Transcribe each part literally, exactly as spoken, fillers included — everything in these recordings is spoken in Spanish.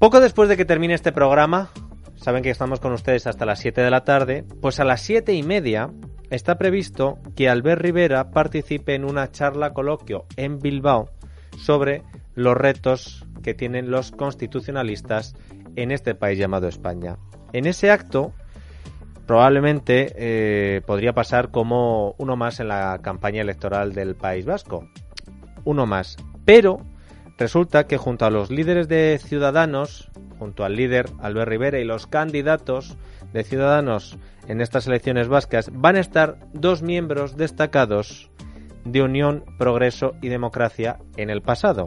Poco después de que termine este programa, saben que estamos con ustedes hasta las siete de la tarde, pues a las siete y media está previsto que Albert Rivera participe en una charla coloquio en Bilbao sobre los retos que tienen los constitucionalistas en este país llamado España. En ese acto probablemente eh, podría pasar como uno más en la campaña electoral del País Vasco. Uno más. Pero resulta que junto a los líderes de Ciudadanos, junto al líder Albert Rivera y los candidatos de Ciudadanos en estas elecciones vascas, van a estar dos miembros destacados de Unión, Progreso y Democracia en el pasado.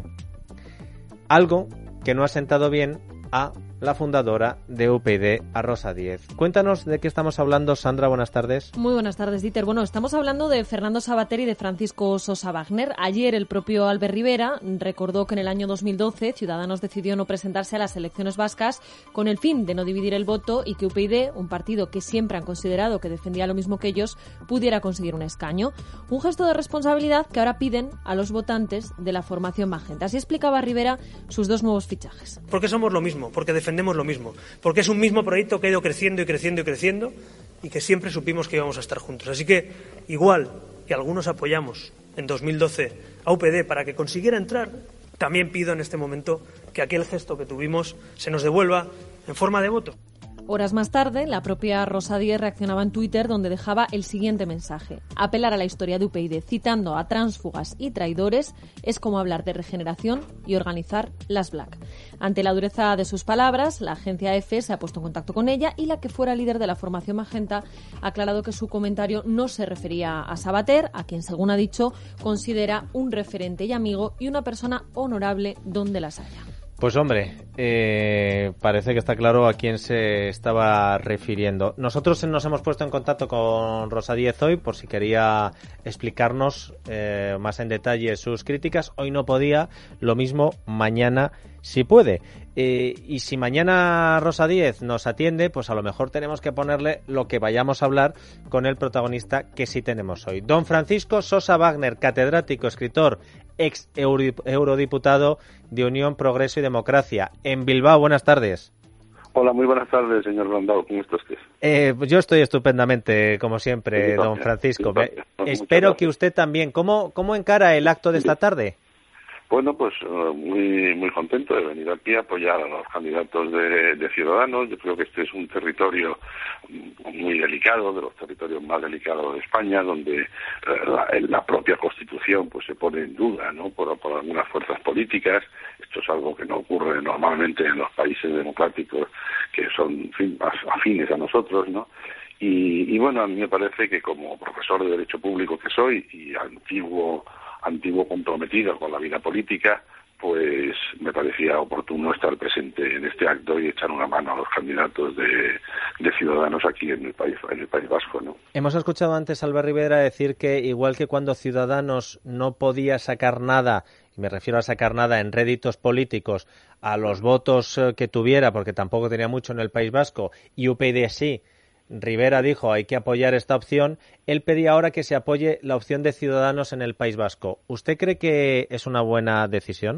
Algo que no ha sentado bien a la fundadora de U P Y, a Rosa Díez. Cuéntanos de qué estamos hablando, Sandra, buenas tardes. Muy buenas tardes, Dieter. Bueno, estamos hablando de Fernando Savater y de Francisco Sosa Wagner. Ayer el propio Albert Rivera recordó que en el año dos mil doce Ciudadanos decidió no presentarse a las elecciones vascas con el fin de no dividir el voto y que U P Y, un partido que siempre han considerado que defendía lo mismo que ellos, pudiera conseguir un escaño. Un gesto de responsabilidad que ahora piden a los votantes de la formación Magenta. Así explicaba Rivera sus dos nuevos fichajes. Porque somos lo mismo, porque defendemos lo mismo, porque es un mismo proyecto que ha ido creciendo y creciendo y creciendo y que siempre supimos que íbamos a estar juntos. Así que, igual que algunos apoyamos en dos mil doce a U P Y para que consiguiera entrar, también pido en este momento que aquel gesto que tuvimos se nos devuelva en forma de voto. Horas más tarde, la propia Rosa Díez reaccionaba en Twitter donde dejaba el siguiente mensaje. Apelar a la historia de U P Y citando a tránsfugas y traidores es como hablar de regeneración y organizar las Black. Ante la dureza de sus palabras, la agencia EFE se ha puesto en contacto con ella y la que fuera líder de la formación Magenta ha aclarado que su comentario no se refería a Savater, a quien, según ha dicho, considera un referente y amigo y una persona honorable donde las haya. Pues hombre, eh, parece que está claro a quién se estaba refiriendo. Nosotros nos hemos puesto en contacto con Rosa Díez hoy por si quería explicarnos eh, más en detalle sus críticas. Hoy no podía, lo mismo mañana si puede. Eh, y si mañana Rosa Díez nos atiende, pues a lo mejor tenemos que ponerle lo que vayamos a hablar con el protagonista que sí tenemos hoy. Don Francisco Sosa Wagner, catedrático, escritor, ex eurodiputado de Unión, Progreso y Democracia. En Bilbao, buenas tardes. Hola, muy buenas tardes, señor Brandao. ¿Cómo está usted? Eh, yo estoy estupendamente, como siempre, sí, don Francisco. Sí, Espero que usted también. ¿Cómo, cómo encara el acto de esta tarde? Bueno, pues uh, muy muy contento de venir aquí a apoyar a los candidatos de, de Ciudadanos. Yo creo que este es un territorio muy delicado, de los territorios más delicados de España, donde uh, la, la propia Constitución pues se pone en duda, ¿no? Por, por algunas fuerzas políticas. Esto es algo que no ocurre normalmente en los países democráticos que son, en fin, más afines a nosotros, ¿no? Y, y bueno, a mí me parece que como profesor de Derecho Público que soy y antiguo antiguo comprometido con la vida política, pues me parecía oportuno estar presente en este acto y echar una mano a los candidatos de, de Ciudadanos aquí en el país, en el País Vasco, ¿no? Hemos escuchado antes a Albert Rivera decir que igual que cuando Ciudadanos no podía sacar nada, y me refiero a sacar nada en réditos políticos, a los votos que tuviera, porque tampoco tenía mucho en el País Vasco, y U P Y sí, Rivera dijo hay que apoyar esta opción, él pedía ahora que se apoye la opción de Ciudadanos en el País Vasco. ¿Usted cree que es una buena decisión?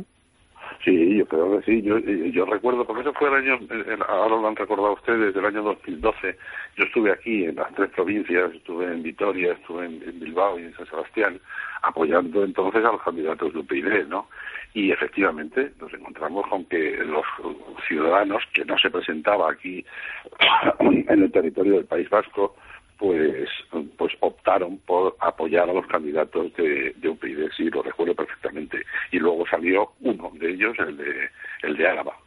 Sí, yo creo que sí. Yo, yo recuerdo, porque eso fue el año, ahora lo han recordado ustedes, del año dos mil doce. Yo estuve aquí en las tres provincias, estuve en Vitoria, estuve en, en Bilbao y en San Sebastián, apoyando entonces a los candidatos de U P Y, ¿no? Y efectivamente nos encontramos con que los ciudadanos, que no se presentaba aquí en el territorio del País Vasco, pues pues optaron por apoyar a los candidatos de, de U P Y, sí, lo recuerdo perfectamente. Y luego salió uno de ellos, el de el de Álava.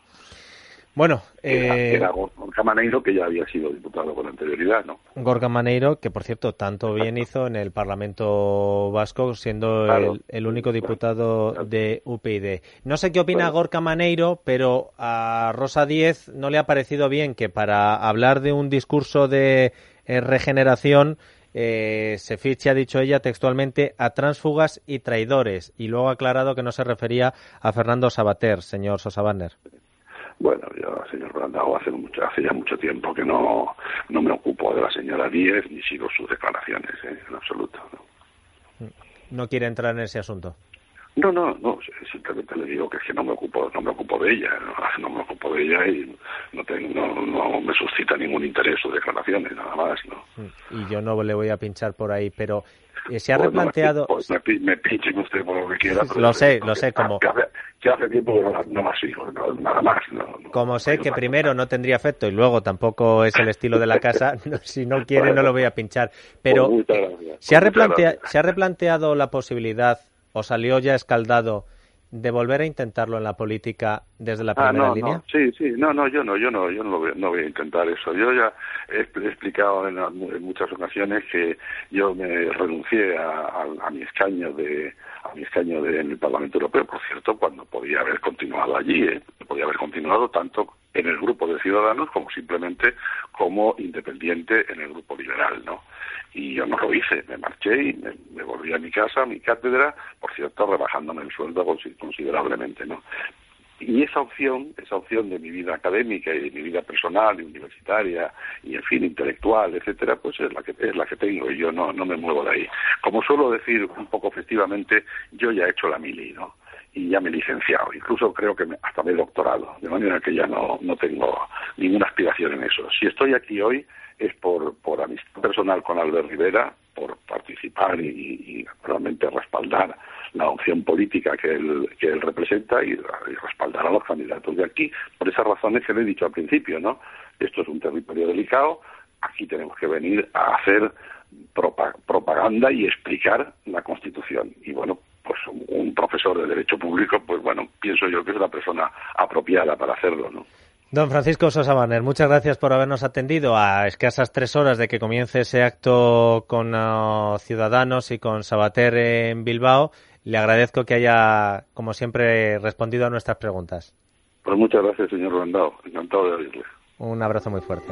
Bueno, eh... era, era Gorka Maneiro, que ya había sido diputado con anterioridad, ¿no? Gorka Maneiro, que por cierto tanto bien hizo en el Parlamento Vasco, siendo claro, el, el único diputado claro, de U P Y. No sé qué opina claro. Gorka Maneiro, pero a Rosa Díez no le ha parecido bien que para hablar de un discurso de eh, regeneración eh, se fiche, ha dicho ella textualmente, a tránsfugas y traidores, y luego ha aclarado que no se refería a Fernando Savater, señor Sosa Wagner. Bueno, yo, señor Brandao, hace, mucho, hace ya mucho tiempo que no, no me ocupo de la señora Díez ni sigo sus declaraciones, ¿eh? En absoluto. ¿no? ¿No quiere entrar en ese asunto? No, no, no, simplemente le digo que es que no me ocupo, no me ocupo de ella, no, no me ocupo de ella y no, tengo, no, no me suscita ningún interés sus declaraciones, nada más, ¿no? Y yo no le voy a pinchar por ahí, pero eh, se ha pues replanteado... No, pues me, me pinchen usted por lo que quiera. Lo sé, lo sé, como... Que hace, que hace tiempo que no, no más hijos, no, nada más. No, no, como sé que primero no tendría efecto y luego tampoco es el estilo de la casa, no, si no quiere no lo voy a pinchar. Pero pues ¿se ha, replantea, ¿se ha replanteado la posibilidad, o salió ya escaldado, de volver a intentarlo en la política desde la primera ah, no, línea? No. Sí, sí, no, no, yo no, yo no, yo no, lo voy, no voy a intentar eso. Yo ya he, he explicado en, en muchas ocasiones que yo me renuncié a, a, a mi escaño de a mi escaño de, en el Parlamento Europeo, por cierto, cuando podía haber continuado allí, ¿eh? podía haber continuado tanto en el grupo de Ciudadanos como simplemente como independiente en el grupo liberal, ¿no? Y yo no lo hice, me marché y me, me volví a mi casa, a mi cátedra, por cierto, rebajándome el sueldo considerablemente, ¿no? Y esa opción, esa opción de mi vida académica y de mi vida personal y universitaria y, en fin, intelectual, etcétera, pues es la que es la que tengo y yo no no me muevo de ahí. Como suelo decir un poco festivamente, yo ya he hecho la mili, ¿no? Y ya me he licenciado, incluso creo que me, hasta me he doctorado, de manera que ya no no tengo ninguna aspiración en eso. Si estoy aquí hoy es por por amistad personal con Albert Rivera, por participar y, y realmente respaldar la opción política que él que él representa y, y respaldar a los candidatos de aquí, por esas razones que le he dicho al principio, ¿no? Esto es un territorio delicado, aquí tenemos que venir a hacer propa- propaganda y explicar la Constitución. Y bueno, pues un, un profesor de Derecho Público, pues bueno, pienso yo que es la persona apropiada para hacerlo, ¿no? Don Francisco Sosa Wagner, muchas gracias por habernos atendido a escasas tres horas de que comience ese acto con uh, Ciudadanos y con Sabater en Bilbao. Le agradezco que haya, como siempre, respondido a nuestras preguntas. Pues muchas gracias, señor Landau. Encantado de oírle. Un abrazo muy fuerte.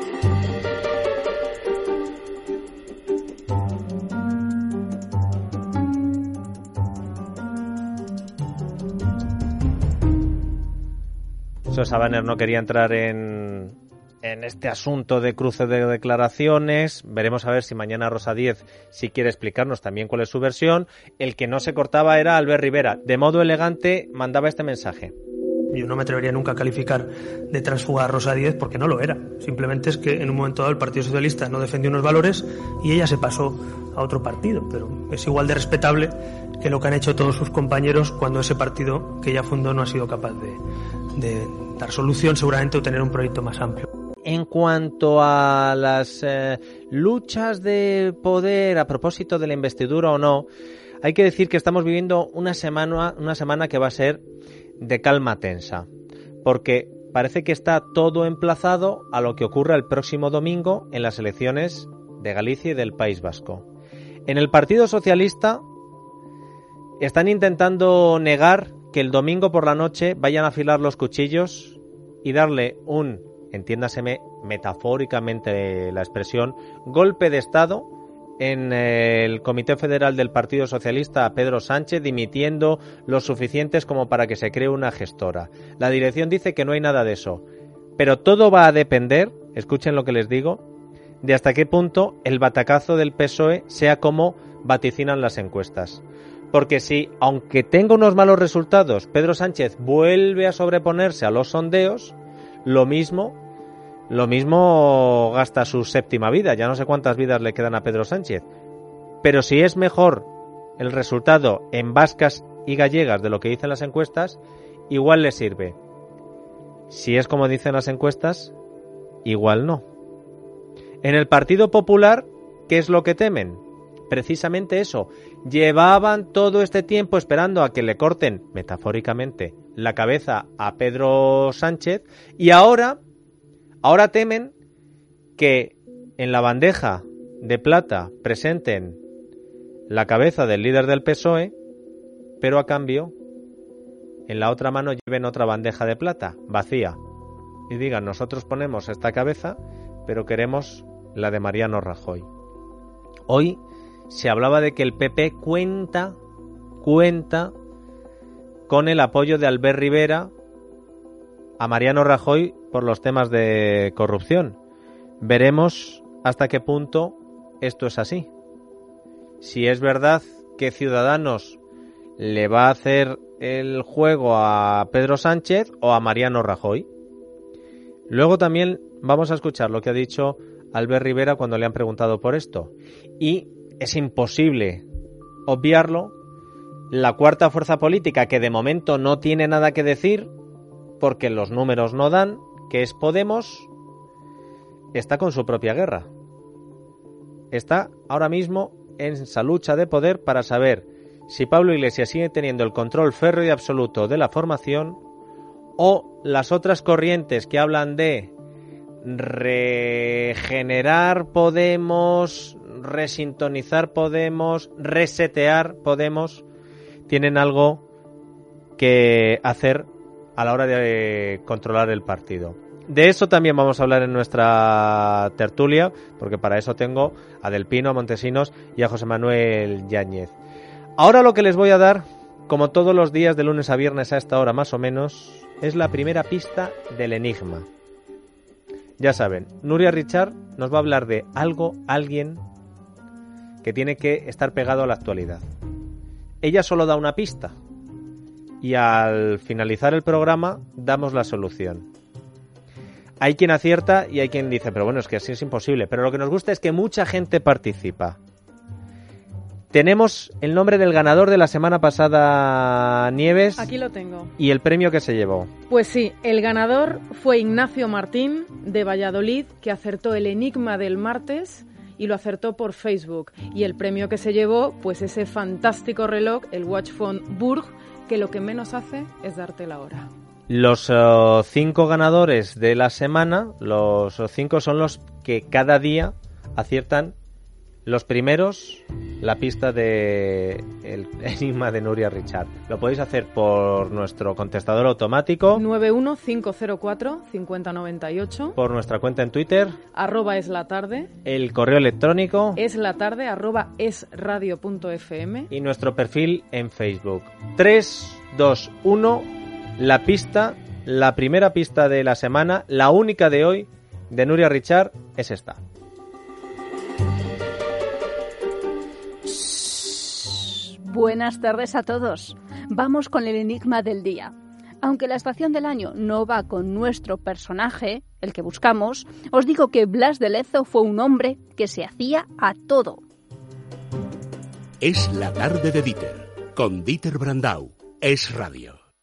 Sosa Wagner no quería entrar en, en este asunto de cruce de declaraciones. Veremos a ver si mañana Rosa Díez si quiere explicarnos también cuál es su versión. El que no se cortaba era Albert Rivera. De modo elegante mandaba este mensaje. Yo no me atrevería nunca a calificar de tránsfuga a Rosa Díez porque no lo era. Simplemente es que en un momento dado el Partido Socialista no defendió unos valores y ella se pasó a otro partido. Pero es igual de respetable que lo que han hecho todos sus compañeros cuando ese partido que ella fundó no ha sido capaz de, de dar solución seguramente o tener un proyecto más amplio. En cuanto a las eh, luchas de poder a propósito de la investidura o no, hay que decir que estamos viviendo una semana, una semana que va a ser de calma tensa, porque parece que está todo emplazado a lo que ocurra el próximo domingo en las elecciones de Galicia y del País Vasco. En el Partido Socialista están intentando negar que el domingo por la noche vayan a afilar los cuchillos y darle un, entiéndaseme metafóricamente la expresión, golpe de Estado en el Comité Federal del Partido Socialista a Pedro Sánchez, dimitiendo los suficientes como para que se cree una gestora. La dirección dice que no hay nada de eso, pero todo va a depender, escuchen lo que les digo, de hasta qué punto el batacazo del P S O E sea como vaticinan las encuestas. Porque si, aunque tenga unos malos resultados, Pedro Sánchez vuelve a sobreponerse a los sondeos, lo mismo, lo mismo gasta su séptima vida. Ya no sé cuántas vidas le quedan a Pedro Sánchez. Pero si es mejor el resultado en vascas y gallegas de lo que dicen las encuestas, igual le sirve. Si es como dicen las encuestas, igual no. En el Partido Popular, ¿qué es lo que temen? Precisamente eso. Llevaban todo este tiempo esperando a que le corten, metafóricamente, la cabeza a Pedro Sánchez y ahora, ahora temen que en la bandeja de plata presenten la cabeza del líder del P S O E, pero a cambio en la otra mano lleven otra bandeja de plata vacía y digan: nosotros ponemos esta cabeza, pero queremos la de Mariano Rajoy. Hoy se hablaba de que el P P cuenta, cuenta con el apoyo de Albert Rivera a Mariano Rajoy por los temas de corrupción. Veremos hasta qué punto esto es así. Si es verdad que Ciudadanos ¿Le va a hacer el juego a Pedro Sánchez o a Mariano Rajoy? Luego también vamos a escuchar lo que ha dicho Albert Rivera cuando le han preguntado por esto. Y es imposible obviarlo. La cuarta fuerza política, que de momento no tiene nada que decir, porque los números no dan, que es Podemos, está con su propia guerra. Está ahora mismo en esa lucha de poder para saber si Pablo Iglesias sigue teniendo el control férreo y absoluto de la formación, o las otras corrientes que hablan de regenerar Podemos, resintonizar Podemos, resetear Podemos, tienen algo que hacer a la hora de controlar el partido. De eso también vamos a hablar en nuestra tertulia, porque para eso tengo a Del Pino, a Montesinos y a José Manuel Yáñez. Ahora lo que les voy a dar, como todos los días de lunes a viernes a esta hora más o menos, es la primera pista del enigma. Ya saben, Nuria Richard nos va a hablar de algo, alguien que tiene que estar pegado a la actualidad. Ella solo da una pista y al finalizar el programa damos la solución. Hay quien acierta y hay quien dice, pero bueno, es que así es imposible. Pero lo que nos gusta es que mucha gente participa. Tenemos el nombre del ganador de la semana pasada, Nieves. Aquí lo tengo. Y el premio que se llevó. Pues sí, el ganador fue Ignacio Martín, de Valladolid, que acertó el enigma del martes y lo acertó por Facebook. Y el premio que se llevó, pues ese fantástico reloj, el Watchphone Burg, que lo que menos hace es darte la hora. Los uh, cinco ganadores de la semana, los cinco son los que cada día aciertan los primeros la pista de el enigma de Nuria Richard. Lo podéis hacer por nuestro contestador automático nueve uno cinco cero cuatro cinco cero nueve ocho, por nuestra cuenta en Twitter, arroba es la tarde, el correo electrónico es la tarde arroba es radio punto f m y nuestro perfil en Facebook. tres, dos, uno, la pista, la primera pista de la semana, la única de hoy de Nuria Richard es esta. Buenas tardes a todos. Vamos con el enigma del día. Aunque la estación del año no va con nuestro personaje, el que buscamos, os digo que Blas de Lezo fue un hombre que se hacía a todo. Es la tarde de Dieter, con Dieter Brandau. Es Radio.